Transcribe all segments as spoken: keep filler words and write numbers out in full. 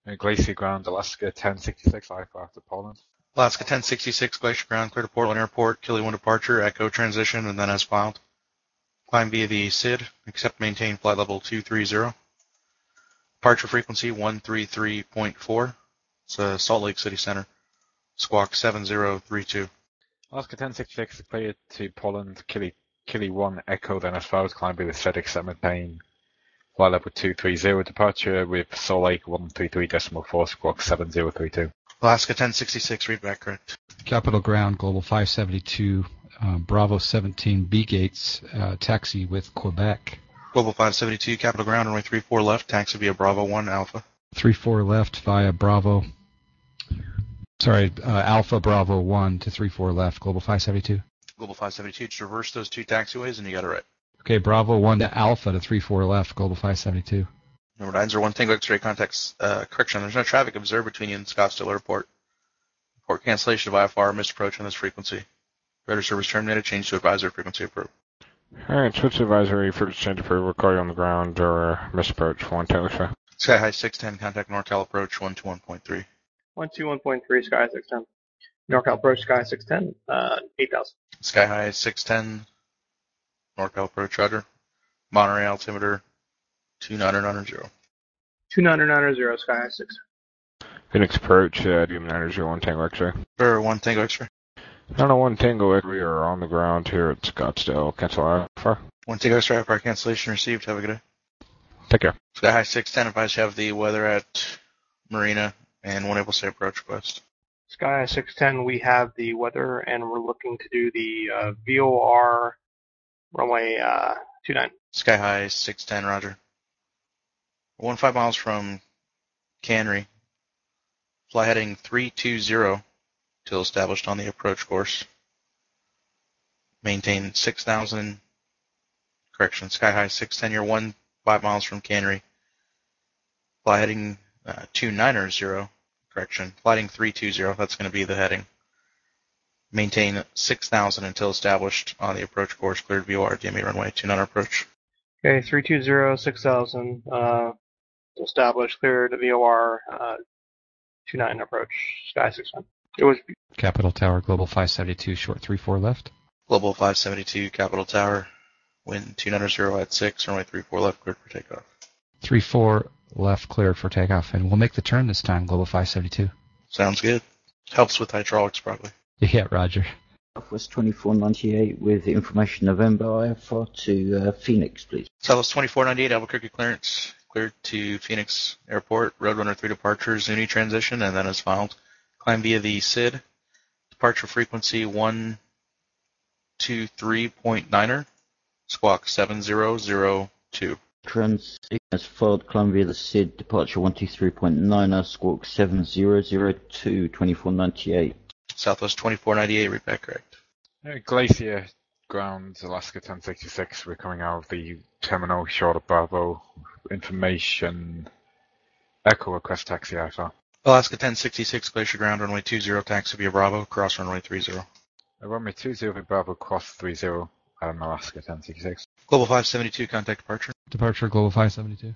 Uh, Glacier Ground, Alaska ten sixty-six, Alpha to Poland. Alaska ten sixty-six, Glacier Ground, clear to Portland Airport, Kili one departure, Echo transition, and then as filed. Climb via the S I D, accept maintain flight level two three zero. Departure frequency one three three point four. It's uh, Salt Lake City Center. Squawk seven zero three two. Alaska ten sixty-six cleared to Poland, Kili, Kili one Echo, then as follows, climb via the S I D, accept maintain flight level two three zero, departure with Salt Lake one three three point four, squawk seven zero three two. Alaska ten sixty-six, read back correct. Capital Ground, Global five seventy-two, uh, Bravo seventeen, B gates, uh, taxi with Quebec. Global five seventy-two, Capital Ground, runway three four left, taxi via Bravo one Alpha. three four left via Bravo. Sorry, uh, Alpha Bravo one to three four left, Global five seventy-two. Global five seventy-two, traverse those two taxiways and you got it right. Okay, Bravo one to Alpha to three four left, Global five seventy-two. Number nine zero one Tango X-ray contacts, uh, correction, there's no traffic observed between you and Scottsdale Airport. Port cancellation of I F R, missed approach on this frequency. Radar service terminated, change to advisory frequency approved. Alright, switch to advisory, first change approved, we'll call you on the ground, or misapproach, one Taylor Sky. Sky High six ten, contact NorCal approach one two one point three. one two one point three, Sky six ten. NorCal approach, Sky six ten, uh, eight thousand. Sky High six ten, NorCal approach, roger. Monterey altimeter, two nine nine zero. two nine nine zero, Sky High six. Phoenix approach, uh, D M nine zero one Tango X-ray. Or one Tango X-ray. nine oh one Tango X-ray are on the ground here at Scottsdale. Cancel I F R. one Tango X-ray, I F R cancellation received. Have a good day. Take care. Sky High six ten, advise you have the weather at Marina and one able to say approach request. Sky High six ten, we have the weather and we're looking to do the uh, V O R runway uh, two nine. Sky High six ten, roger. One five miles from Cannery. Fly heading three two zero till established on the approach course. Maintain six thousand, correction, Sky High six ten, you're one five miles from Cannery. Fly heading uh, two nine zero, correction, fly heading three two zero, that's going to be the heading. Maintain six thousand until established on the approach course, cleared V O R, D M E runway two nine approach. Okay, three two zero, six thousand, uh, established, cleared V O R, uh, two nine approach, Sky six ten. It was Capital Tower, Global five seventy-two, short three four left. Global five seventy-two, Capital Tower, wind two nine zero at six, runway three four left, cleared for takeoff. three four left, cleared for takeoff, and we'll make the turn this time, Global five seventy-two. Sounds good. Helps with hydraulics, probably. Yeah, roger. Southwest twenty-four ninety-eight with information November I F R to uh, Phoenix, please. Southwest twenty-four ninety-eight, Albuquerque clearance, cleared to Phoenix Airport, Roadrunner three departure, Zuni transition, and then as filed. Climb via the S I D, departure frequency one two three point nine, squawk seven zero zero two. Transition as filed, climb via the S I D, departure one two three point nine, squawk seven zero zero two, twenty-four ninety-eight. Southwest twenty-four ninety-eight, read back correct. Uh, Glacier Ground, Alaska ten sixty-six, we're coming out of the terminal short of Bravo. Information, Echo request taxi I F R. Alaska ten sixty-six, Glacier Ground, runway two zero, taxi via Bravo, cross runway three zero. Uh, runway two zero for Bravo, cross three zero, um, Alaska ten sixty-six. Global five seventy-two, contact departure. Departure, Global five seventy-two.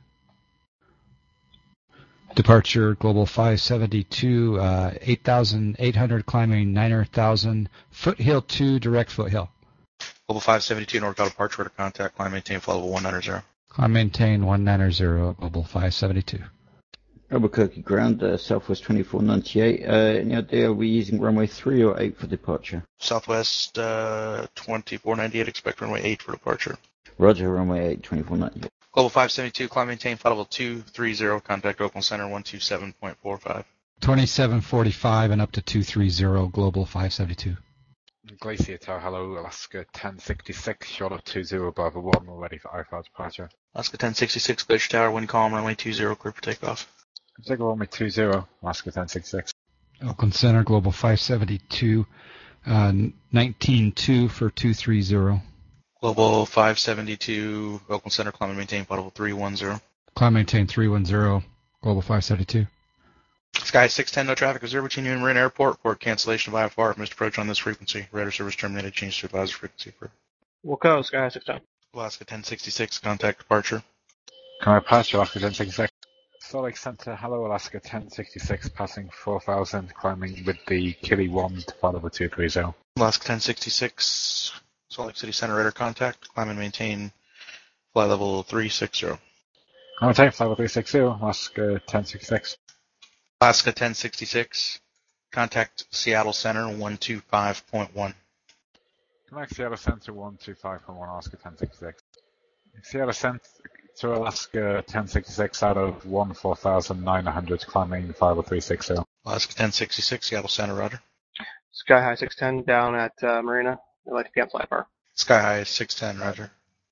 Departure, Global five seventy-two, uh, eight thousand eight hundred, climbing nine thousand, foothill two, direct foothill. Global five seventy-two, NorCal departure, to contact, climb maintain flight level one nine zero. Climb maintain one nine zero, Global five seventy-two. Albuquerque Ground, uh, Southwest twenty-four ninety-eight. Uh, any idea, are we using runway three or eight for departure? Southwest uh, twenty-four ninety-eight, expect runway eight for departure. Roger, runway eight, twenty-four ninety-eight. Global five seventy-two, climb maintain flight level two three zero, contact Oakland Center one two seven point four five. twenty-seven forty-five and up to two three zero, Global five seventy-two. Glacier Tower, hello, Alaska ten sixty-six, short of two zero, Bravo one, we're ready for I F R departure. Alaska ten sixty-six, Glacier Tower, wind calm, runway two zero, clear for takeoff. Take runway two zero, Alaska ten sixty-six. Oakland Center, Global five seventy-two, uh, nineteen two for two three zero. Global five seventy-two, Oakland Center, climb and maintain flight level three one zero. Climb maintain three one zero, Global five seventy-two. Sky six ten, no traffic observed between you and Marina Airport. Port cancellation of I F R. Missed approach on this frequency. Radar service terminated. Change to advisory frequency. For Wilco, Sky six ten. Alaska ten sixty-six, contact departure. Can I pass you, Alaska ten sixty-six? Salt Lake Center, hello Alaska ten sixty-six, passing four thousand, climbing with the Kili one to flight level two three zero. Alaska ten sixty-six, Salt Lake City Center radar contact, climb and maintain flight level three sixty. I'm maintain flight level three sixty, Alaska ten sixty-six. Alaska ten sixty-six, contact Seattle Center one two five point one. Connect Seattle Center one two five point one, Alaska ten sixty-six. Seattle Center to Alaska ten sixty-six out of one four thousand nine hundred, climbing five oh three sixty. Alaska ten sixty-six, Seattle Center, roger. Sky High six ten down at uh, Marina. I'd like to be on flight bar. Sky High six ten, roger.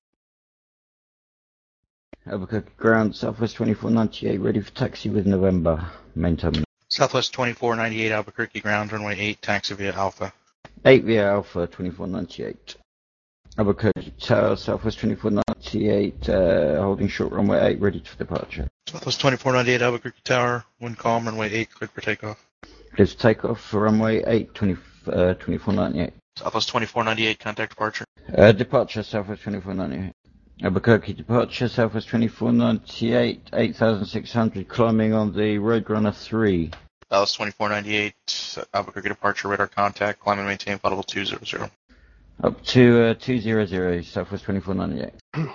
Albuquerque ground, Southwest twenty-four ninety-eight, ready for taxi with November. Main terminal. Southwest twenty-four ninety-eight, Albuquerque ground, runway eight, taxi via Alpha. eight via Alpha, twenty-four ninety-eight. Albuquerque Tower, Southwest twenty-four ninety-eight, uh, holding short runway eight, ready for departure. Southwest twenty-four ninety-eight, Albuquerque Tower, wind calm, runway eight, cleared for takeoff. Clear for takeoff for runway eight, twenty, uh, twenty-four ninety-eight. Southwest twenty-four ninety-eight, contact departure. Uh, departure, Southwest twenty-four ninety-eight. Albuquerque departure, Southwest twenty-four ninety-eight, eight thousand six hundred, climbing on the Roadrunner three. Dallas twenty-four ninety-eight, Albuquerque departure, radar contact, climb and maintain flight level two hundred. Up to uh, two hundred, Southwest twenty-four ninety-eight.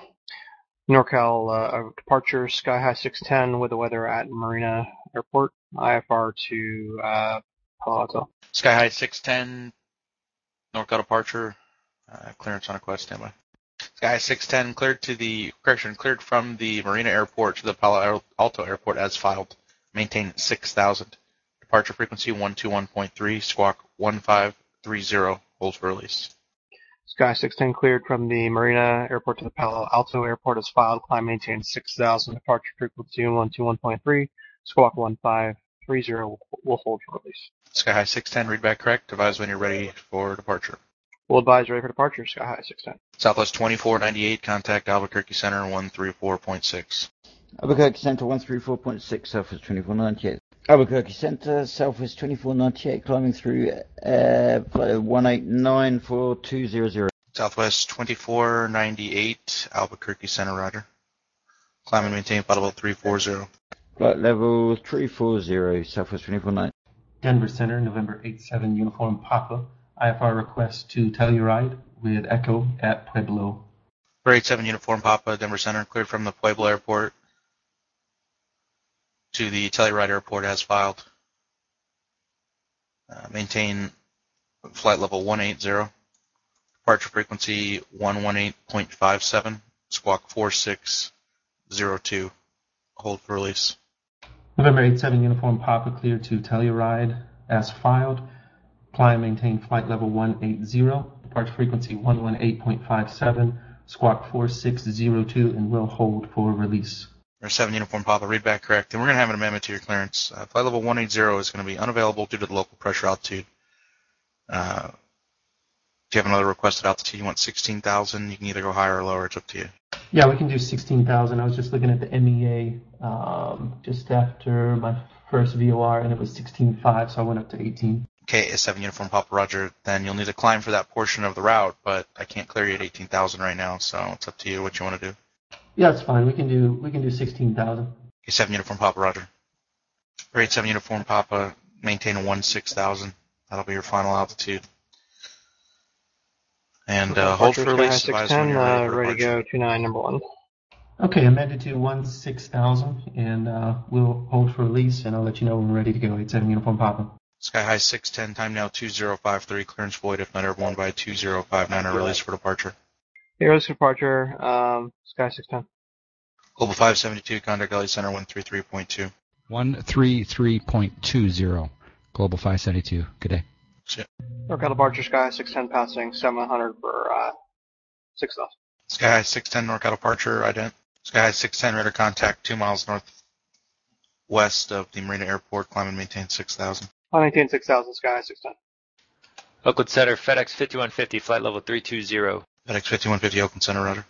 NorCal uh, departure, Sky High six ten with the weather at Marina Airport. I F R to uh, Palo Alto. Sky High six ten, NorCal departure, uh, clearance on request, standby. Sky High six ten cleared to the, correction, cleared from the Marina Airport to the Palo Alto Airport as filed. Maintain six thousand. Departure frequency one two one point three, squawk one five three zero, hold for release. Sky six ten cleared from the Marina Airport to the Palo Alto Airport as filed. Climb maintain six thousand. Departure frequency one two one point three. Squawk one five three zero will hold for release. Sky High six ten, read back correct. Advise when you're ready for departure. We'll advise ready for departure, Sky High six ten. Southwest twenty-four ninety-eight, contact Albuquerque Center one three four point six. Albuquerque Center one three four point six, Southwest twenty-four ninety-eight. Albuquerque Center, Southwest twenty-four ninety-eight, climbing through uh, one eight nine four two hundred. Southwest twenty-four ninety-eight, Albuquerque Center, roger. Climb and maintain flight level three forty. Flight level three forty, Southwest twenty-four ninety. Denver Center, November eight seven, Uniform Papa. I F R request to Telluride with Echo at Pueblo. eight seven, Uniform Papa, Denver Center, cleared from the Pueblo Airport to the Telluride Airport as filed. Uh, maintain flight level one eighty. Departure frequency one eighteen point five seven. Squawk four six zero two. Hold for release. November eight seven, Uniform Papa cleared to Telluride as filed. Climb maintain flight level one eighty. Departure frequency one eighteen point five seven. Squawk four six zero two and will hold for release. seven Uniform Papa, read back correct. And we're going to have an amendment to your clearance. Uh, flight level one eighty is going to be unavailable due to the local pressure altitude. Uh, if you have another requested altitude, you want sixteen thousand, you can either go higher or lower. It's up to you. Yeah, we can do sixteen thousand. I was just looking at the M E A um, just after my first V O R, and it was sixteen point five, so I went up to eighteen. Okay, seven Uniform Papa, roger. Then you'll need to climb for that portion of the route, but I can't clear you at eighteen thousand right now, so it's up to you what you want to do. Yeah, that's fine. We can do we can do sixteen thousand. Okay, seven Uniform Papa, roger. eight seven Uniform Papa, maintain one six thousand. That'll be your final altitude. And uh, hold for release. six ten, uh, ready to go, two nine, number one. Okay, amended to one six thousand, and uh, we'll hold for release, and I'll let you know when we're ready to go. eight seven Uniform Papa. Sky High six ten, time now two zero five three, clearance void if not airborne by two zero five nine, or release for departure. Here's departure, um, Sky six ten. Global five seventy-two, contact L A Center one three three point two. one three three point two zero. Global five seventy-two. Good day. NorCal departure, Sky six ten passing seven hundred for uh, six thousand. Sky High six ten, NorCal departure, ident. Sky High six ten, radar contact two miles northwest of the Marina Airport, climb and maintain six thousand. I maintain six thousand, Sky six ten. Oakland Center, FedEx fifty-one fifty, flight level three two zero. FedEx fifty-one fifty, Oakland Center, roger.